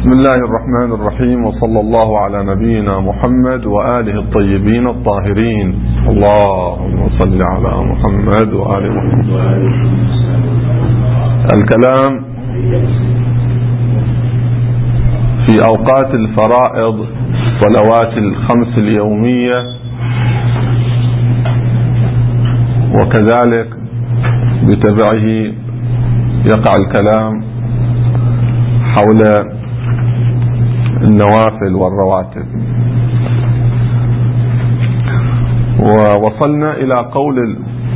بسم الله الرحمن الرحيم، وصلى الله على نبينا محمد وآله الطيبين الطاهرين. اللهم صل على محمد وآل محمد. الكلام في أوقات الفرائض، الصلوات الخمس اليومية، وكذلك بتبعه يقع الكلام حول النوافل والرواتب. ووصلنا إلى قول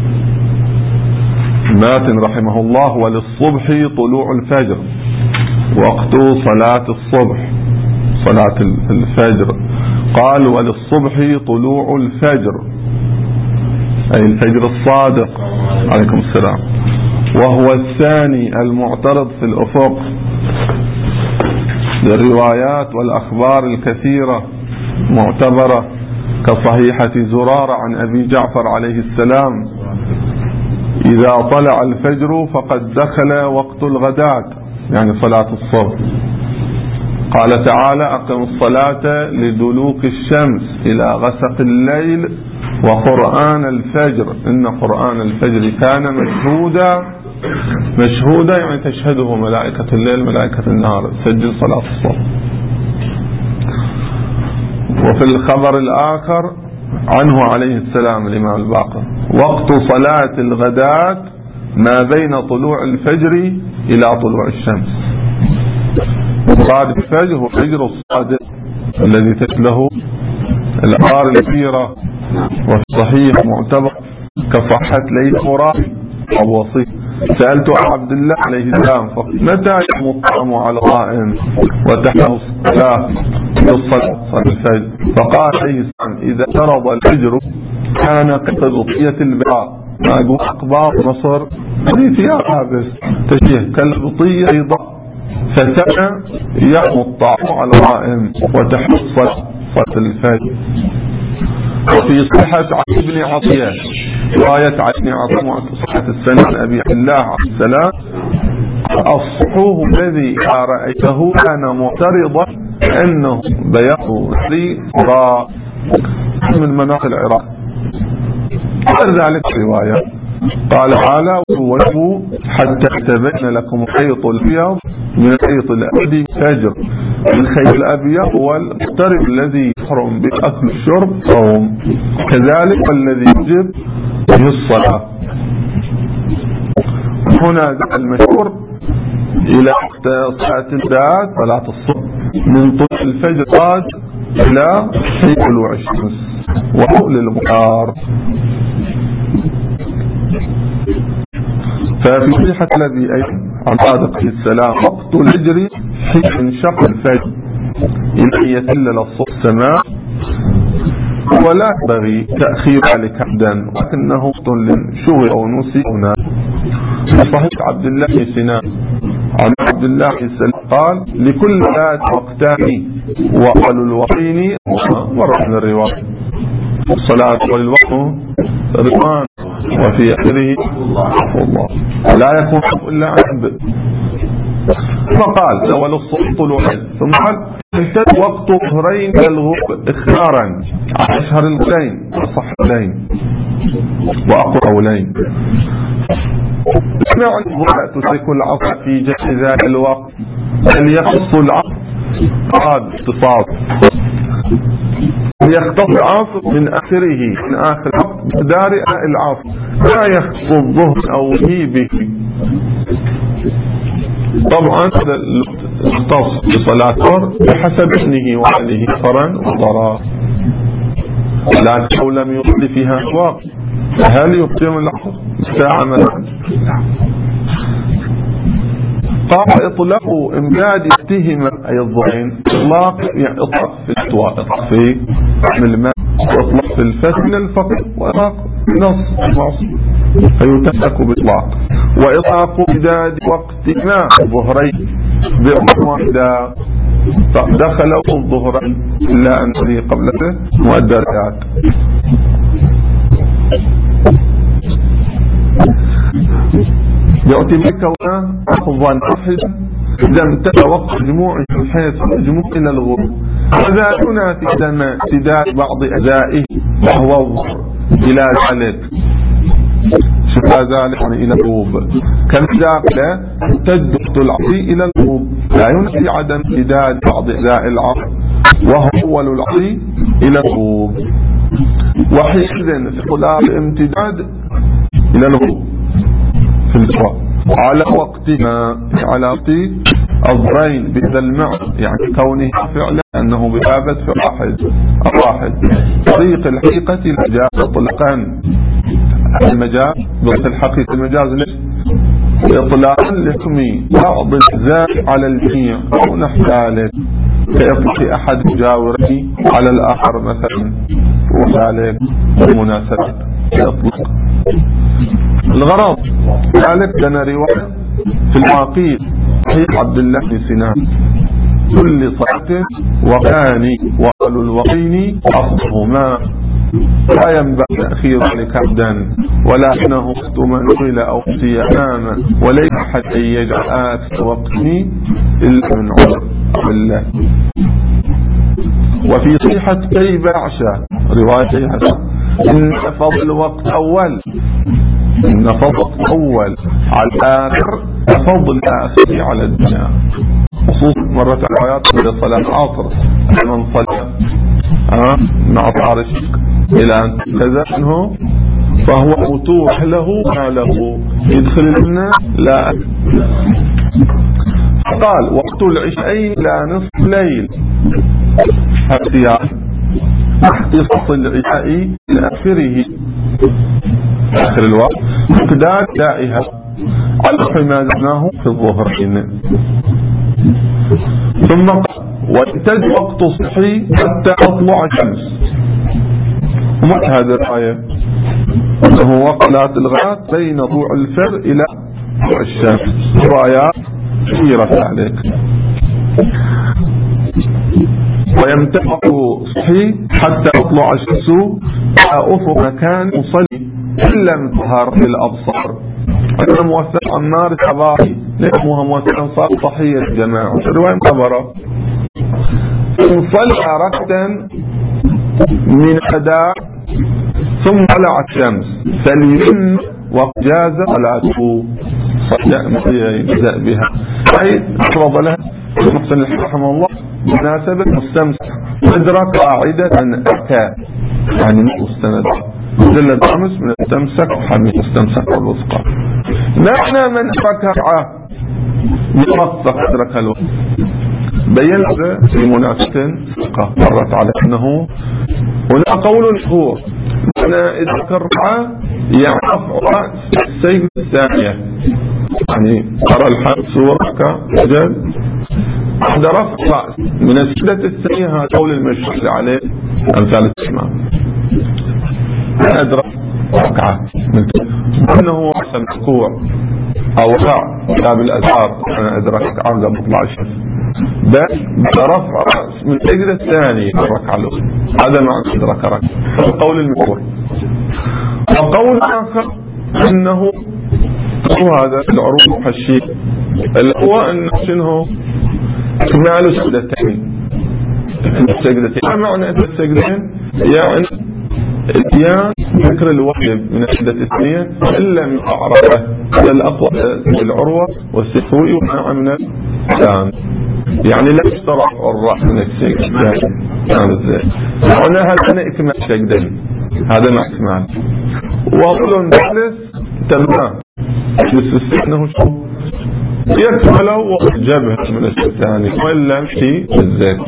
الماتن رحمه الله: وللصبح طلوع الفجر، وقت صلاة الصبح، صلاة الفجر. قال: وللصبح طلوع الفجر، أي الفجر الصادق عليكم السلام، وهو الثاني المعترض في الأفق للروايات والأخبار الكثيرة معتبرة، كصحيحة زرارة عن أبي جعفر عليه السلام: إذا طلع الفجر فقد دخل وقت الغداة، يعني صلاة الصبح. قال تعالى: أقم الصلاة لدلوك الشمس إلى غسق الليل وقرآن الفجر إن قرآن الفجر كان مشهودا، يعني تشهده ملائكة الليل ملائكة النهار، سجل صلاة الصبح. وفي الخبر الآخر عنه عليه السلام الإمام الباقر: وقت صلاة الغداة ما بين طلوع الفجر إلى طلوع الشمس. صادق الفجر هو الفجر الصادق الذي تشله الأخبار الكثيرة، وفي صحيح معتبر كصحة ليل مراد أبو وصيف: سألت عبد الله عليه السلام متى يحمى الطعام على القائم وتحمى الصلاة للصلاة الفجر؟ فقال عليه السلام: إذا اقترب الفجر كان كالبطية البيضاء. أقول أخبار مصر فيها عابس تشيه كالبطية البيضاء، فكان يحمى الطعام على القائم وتحمى الصلاة الفجر. وفي صحة عن ابن عطية، رواية عن ابن عطية صحة السنة عن أبي الله عليه السلام: الصحوه الذي رأيته كان معترضا أنه بياض ذي من مناطق العراق. غير ذلك رواية قال تعالى: وولوا حتى يتبين لكم الخيط الأبيض من الخيط الأسود فجر. الخيط الأبيض هو المقترب الذي يحرم بأكل الشرب صوم، كذلك الذي يجب به الصلاة. هنا المشهور إلى صلاة الغداة صلاة الصبح من طلوع الفجر قاد إلى حين طلوع الشمس، وهو للمختار. ففي صحيحة الذي عن صادق السلام: وقت الفجر حين انشق الفجر إلى يتلل الصبح السماء، ولا ينبغي تأخير ذلك أبدا، ولكنه وقت للشغل أو نسي. في صحيح عبد الله بن سنان عن عبد الله بن سلام قال: لكل ذات وقتان، وأول الوقتين مرة من الرواية الصلاة والوقت رضوان، وفي آخره الله لا يكون حق إلا عن. فقال: أول الصبح طلوعا، ثم قال: امتد وقت ظهرين الغروب إخبارا عن أشهر القولين وصح القولين وأقوى قولين. سمع الظهر تدرك العصر في جهة ذات الوقت، أن يخص العصر قاد اختصاص، يختص العصر من آخره، من آخر الوقت بمقدار العصر، لا يخص الظهر أو به. طبعا هذا يختص بصلاة الظهر بحسب اسمه وحاله قرن وضرار، لكن لم يصل فيها وقت، هل يقيم العصر ساعة مثلا؟ قال: إطلاق إمداد يتهم أي الظهرين، إطلاق يعني إطلاق في الإطواء، إطلاق في الماء، وإطلاق في الفتح من الفقر، وإطلاق نص المعصوم فيتمسك بإطلاق، وإطلاق إمداد وقت ما الظهرين بأمر واحدة، فدخلوا الظهرين إلا أن الذي قبله مؤدرات. يعتبر كونه لفظا واحدا إذا امتد وقت الجموع من حيث الجموع إلى الغروب، هذا ينافي زمان امتداد بعض أجزائه وهو الظهر إلى ذلك، شبه ذلك يعني إلى الغروب، كذلك امتد وقت العصر إلى الغروب لا ينافي عدم امتداد بعض أجزاء العصر وهو أول العصر إلى الغروب، وحينئذ في خلال الامتداد إلى الغروب في الجواب على وقتها على وقت الظهرين بهذا المعنى، يعني كونه فعلا أنه بثابت في الواحد طريق الحقيقة المجاز مطلقا، المجاز ضد الحقيقة المجاز ليش؟ إطلاقا لحكم بعض الأجزاء على الجميع أو نحو ذلك، كإطلاق أحد مجاورين على الآخر مثلا وذلك بالمناسبة إطلاق. الغرض ذلك لنا رواية في العقيد صحيح عبد الله بن سنان كل صلاة وقاني وقال الوقين أصلهما لا ينبغي تأخير ذلك عبدا ولكنه وقت من قيل أو صياما وليس أحد أن يجعل آخر وقتي إلا من عذر بالله. وفي صيحة كيف عشاء رواية إن فضل وقت أول إن فضل أول على الآخر فضل آخر على الدنيا، خصوصا مرة روايات صلاة العصر من صلى مع طار الشك إلى أن كذا منه فهو متوح له ما له يدخل الجنة لا. قال وقت العشاء لا نصف ليل اختيار اختصاص العشاء إلى آخر الوقت مقدار دائها على ما ذكرناه في الظهرين. ثم وامتد وقت الصحي حتى تطلع الشمس، وما هذه الآية هو وقت الغاية بين طلوع الفجر إلى طلوع الشمس، روايات كثيرة عليك. ويمتد وقت الصحي حتى تطلع الشمس على أفق مكان مصلي إن لم تظهر في الأبصار. أنا موثق النار الصباحي لأنها موثقا صار صحية الجماعة رواية مخبرة انصلى ركتا من أداء ثم طلعت الشمس فليمن وجاز صلاته يجزأ بها، أي أفرض لها محسن رحمه الله مناسبة مستمسك أدرك قاعدة أتى يعني مستند جلد أمس من المستمسك وحمي مستمسك والوثقى. معنى من أدرك رعاه يوثق أدرك الوثق بين في منافسة مرت على أنه هنا قول مشهور أنا إدرك الرعاه يعرف رأس السيد الثانية، يعني ترى الحال صورك وجل عند رفع رأس من السيدة الثانية هذا قول المشهور عليه أمثال الإمام أدرك ركعة أنه أحسن ركوع أو ركع كتاب الأزهار أنا أدرك عرض مطلع الشمس برفع رأس من السجدة الثانية الركعة الأولى، هذا معنى أدرك ركعة القول المشهور. وقول آخر أنه هو هذا العروض الشيء اللي هو أنه شنه إكمال السجدتين. السجدتين ما معنى السجدتين؟ يعني الاتيان ذكر الواجب من السجدة الثانية إن لم أعرفه الأقوى العروة والسفوي ومنع من الثاني، يعني لا يشترط الرأس من السجدة الثاني يعني ازاي معناها أنا إكمال السجدتين هذا مع إكمال. وقول ثالث تمام بس أنه شو يكمله وجبه من الثاني وإلا في الزيت.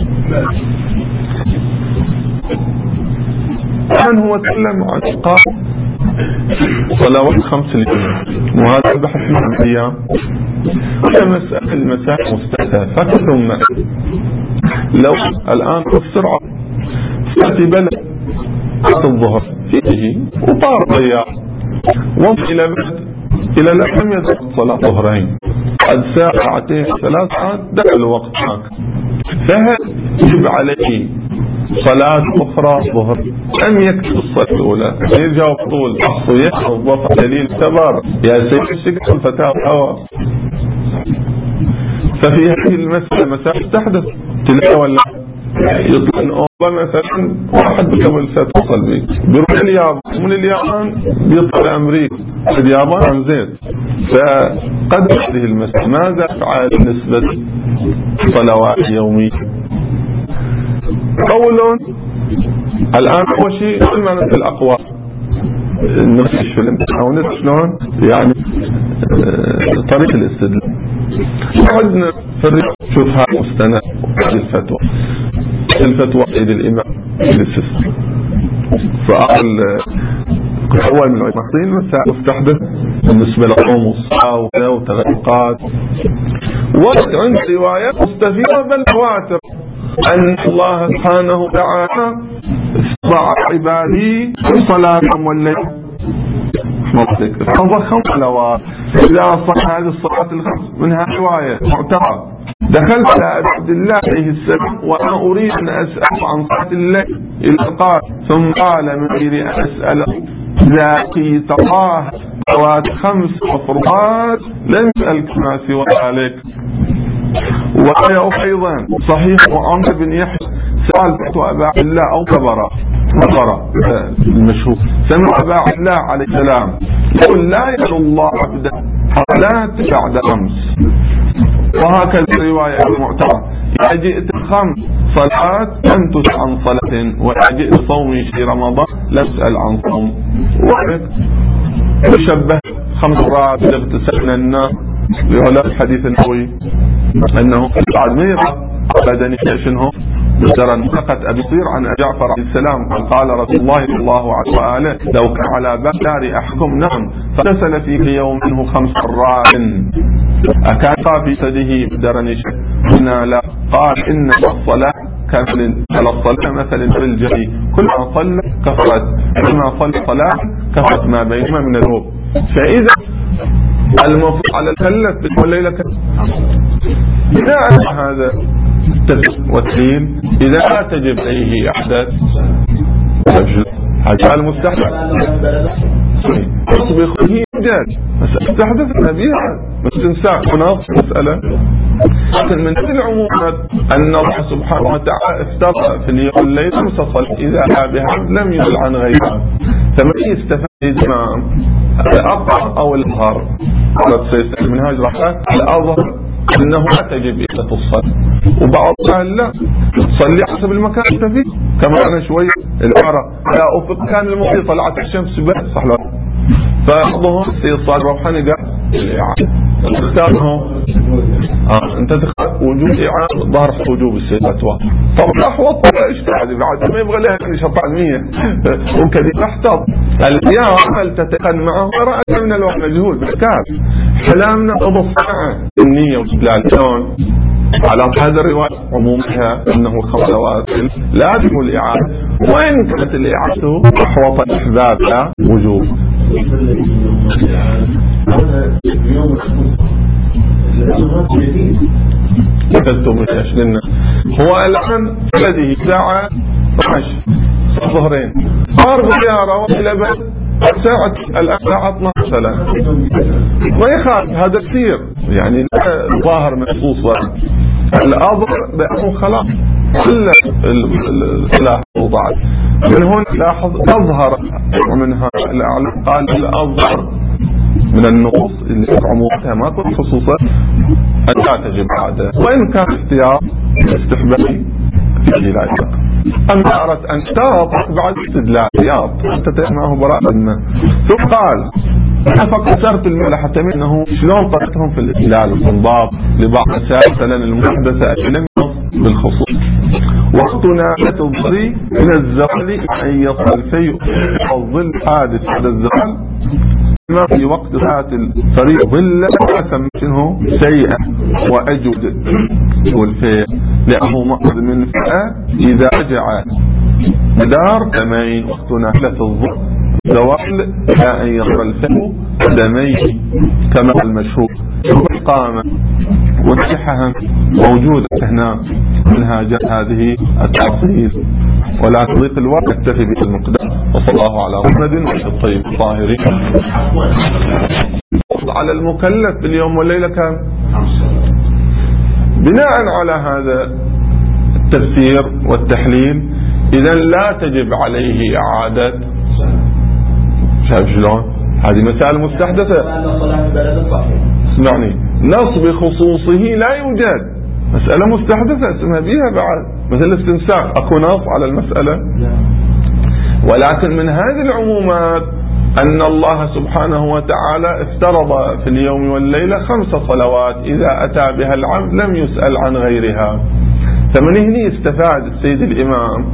الآن هو تكلم عن إقامة صلوات 5 اليوم وهذا بحث عن أيام هي مسألة المسائل مستهدفة. ثم لو الآن بسرعة تأتي بلد الظهر فيه وطار ضياع وصل إلى بلد إلى لم يدرك صلاة ظهرين قد ساعتين 3 ساعات دخل الوقت معك، فهل يجب عليه صلاة أخرى ظهر أم يكتب الصلاة الأولى؟ يجاوب طول ويحفظ وفق دليل كبار يا سيد الشيخ الفتاة هوا. ففي هذه المسألة مسائل تحدث تلاقي ولا يطلع أوروبا مثلا واحد بيعمل فتوى قلبي بيروح اليابان، من اليابان بيطلع أمريكا، اليابان عن زيت. فقد هذه المسألة ماذا فعل بالنسبة صلوات يومية؟ قول الآن أول شيء علما في الأقوال نفسش في الامتحان ونفسش شلون يعني طريق الاستدلال. عندنا في الرياض شوف هاي مستند الفتوى عيد الإمام للسيستم فأقل أول من المحصين مستحدث بالنسبة للقوم والصلاة وتغيقات. وعند روايات مستفيدة بل تواتر أن الله سبحانه وتعالى استطاع عبادي صلاتهم والليل أفضل 5 صلوات. إذا صح هذه الصلاة الخمس منها رواية معتبرة دخلت على عبد الله عليه السلام وأنا أريد أن أسأل عن صلاة الليل إلى قال ثم قال من غير أن أسأله إذا قيت الله صلوات 5 مفروضات لن أسألك ما سوى ذلك. وهي أيضا صحيح وعمر بن يحيى سأل أبا عبد الله أو كبر المشهور سمع أبا عبد الله عليه السلام يقول لا يدعو الله عبدا حتى بعد 5. وهكذا الرواية المعتبرة إذا جئت 5 صلاة لم تسأل عن صلاة، وإذا جئت صومي في رمضان لم تسأل عن صوم. ويشبه 5 مرات اغتسلنا النار لولا حديث النبوي أنه بعد ما يبقى بدني شنه بسرا فقط أبي طير عن جعفر عليه السلام قال رسول الله صلى الله عليه وآله لو كان على باب دار أحكم نعم فغسل في يوم منه 5 مرات أكان في سده بدرني قلنا لا قال إن الصلاة على الصلاة مثل بالجري كلما صلى كفرت كلما صلى صلاة كفرت ما بينهما من الروب. فإذا المفروض على الكلف بالليلة إذا هذا والتين إذا لا تجب أيه أحدث حاجة المستحدث يصبح فيه جاد استحدث نبيها بس تنسى هناك مسألة من العمومات أن الله سبحانه وتعالى افترض في اليوم الليل 5 صلاة إذا بها لم يدل عن غيرها. فما يستفاد الإمام الأظهر أو الأظهر على منهاج رحمة الأظهر أنه لا تجب إلا الصلاة، وبعض قال لا صلي حسب المكان فيه كما أنا شوية العبارة لا أفق كان المحيط طلعت الشمس بس صح لا. فبعضهم سيصال روحاني قال اختاره انت تختار وجوب إعادة ظهر وجوب الفتوى. طبعا أحوط ايش بعد ما يبغى لها شطع 100 وكذا احتض اليوم عمل تتقن معه رأت من الوقت مجهول بالكاد حلامنا أبصنع النية واستدلال اليوم على هذا الرواية عمومها أنه 5 صلوات لازم الإعادة، وإن كانت الإعادة أحوط الأحباب لا وجوب. هو الآن الذي ساعة 12 الظهرين صار بزيارة إلى بس ساعة الآن ساعة 12 ما يخاف هذا كثير يعني ظاهر مخصوص الأظهر بأنه خلاص كل الصلاة وضعت من هون لاحظ أظهر منها قال الأظهر من النصوص اللي عمومتها ما تكون خصوصا أن لا تجب عادة، وإن كان اختيار استحبابي في لا يشق. أما أردت أن ترى بعد استدلال رياض أنت تسمعه براء الماء ثم قال أنا فكرت الملح حتى منه شلون طريقتهم في الاستدلال والانضباط لبعض الأشياء مثلا المحدثة لم ينص بالخصوص. وقتنا تضري من الزوال أن يصل الفيء الظل حادث هذا الزوال ما في وقت ذات الطريق ظلا سمته سيئة وأجود والفيء لأنه مأخذ من فئة إذا رجع مدار دمين وقتنا ثلاث الظل زوال إلى أن يصل الفيء دمين كما المشهور قام وانتحها موجودة هنا منها جاء هذه التفاصيل ولا تضيق الوقت نكتفي بالمقدار. وصلى الله على محمد الطيب الطاهرين. على المكلف باليوم والليلة كم بناء على هذا التفسير والتحليل إذا لا تجب عليه إعادة. شايف شلون؟ هذه مسائل مستحدثة. اسمعني، نص بخصوصه لا يوجد، مسألة مستحدثة اسمها بيها بعد، مثل الاستنساخ أكو نص على المسألة. ولكن من هذه العمومات أن الله سبحانه وتعالى افترض في اليوم والليلة 5 صلوات إذا أتى بها العبد لم يسأل عن غيرها. فمن هنا استفاد السيد الإمام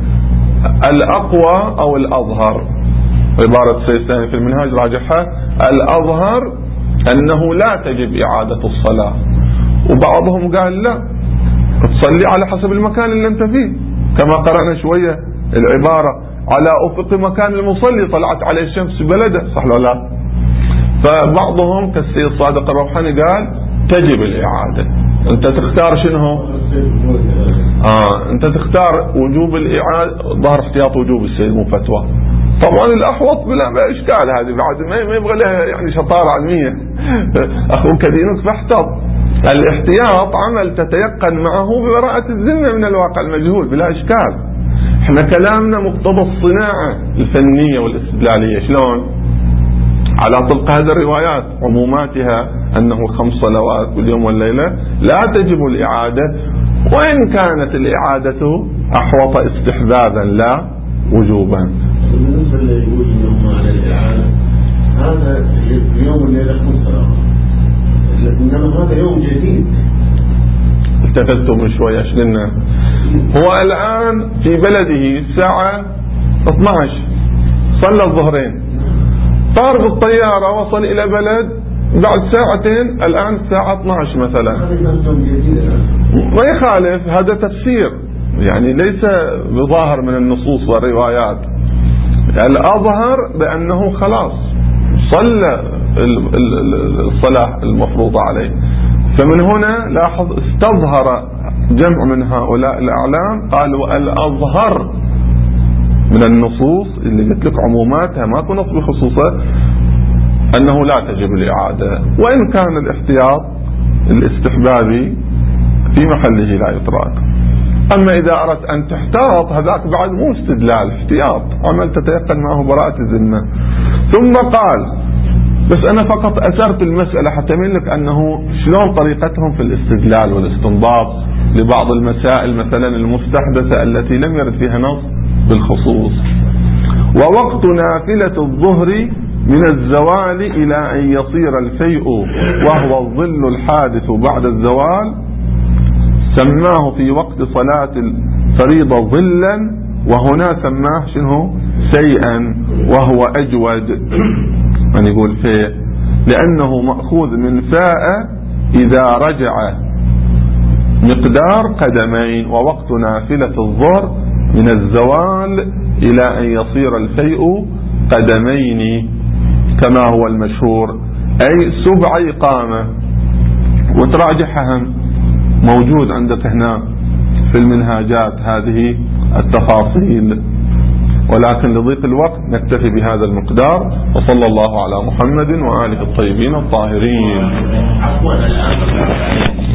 الأقوى أو الأظهر، عبارة السيد الثاني في المنهاج راجحها، الأظهر أنه لا تجب إعادة الصلاة. وبعضهم قال لا، تصلي على حسب المكان اللي انت فيه، كما قرأنا شوية العبارة على أفق مكان المصلي طلعت عليه الشمس في بلده، صح ولا لا؟ فبعضهم كالسيد صادق الروحاني قال تجب الإعادة. انت تختار شنو؟ انت تختار وجوب الإعادة، ظهر احتياط وجوب السيد مو فتوى. طبعا الأحوط بلا إشكال، هذه بعد ما يبغى لها يعني شطارة علمية. أخوك دينك فاحتض. الاحتياط عمل تتيقن معه ببراءة الذمة من الواقع المجهول بلا إشكال. احنا كلامنا مقتضى الصناعة الفنية والاستدلالية. شلون؟ على طبق هذه الروايات عموماتها أنه 5 صلوات باليوم والليلة لا تجب الإعادة، وإن كانت الإعادة أحوط استحبابا لا وجوبا. بالنسبة اللي يقول إنه على الإعادة، هذا اليوم والليلة 5 صلوات، إنما هذا يوم جديد. التفتوا من شوية لنا هو الآن في بلده الساعة 12 صلى الظهرين، طار بالطيارة وصل إلى بلد بعد ساعتين، الآن الساعة 12 مثلا، ما يخالف، هذا تفسير يعني ليس بظاهر من النصوص والروايات. الأظهر بأنه خلاص صلى الصلاة المفروضة عليه. فمن هنا لاحظ استظهر جمع من هؤلاء الأعلام قالوا الأظهر من النصوص اللي قلت لك عموماتها ما كنت بخصوصها أنه لا تجب الإعادة، وإن كان الاحتياط الاستحبابي في محله لا يترك. أما إذا أردت أن تحتاط هذاك بعد مو استدلال، احتياط عمل تتيقن معه براءة الذمة. ثم قال بس أنا فقط أسرت المسألة حتى من لك أنه شلون طريقتهم في الاستدلال والاستنباط لبعض المسائل مثلا المستحدثة التي لم يرد فيها نص بالخصوص. ووقت نافلة الظهر من الزوال إلى أن يصير الفيء وهو الظل الحادث بعد الزوال، سماه في وقت صلاة الفريضة ظلا، وهنا سماه شنو سيئا وهو أجود من يقول فيه، لأنه مأخوذ من فاء إذا رجع مقدار قدمين. ووقت نافلة الظهر من الزوال إلى أن يصير الفيء قدمين كما هو المشهور، أي 7 إقامة. وتراجعها موجود عندك هنا في المنهاجات هذه التفاصيل، ولكن لضيق الوقت نكتفي بهذا المقدار. وصلى الله على محمد وآله الطيبين الطاهرين.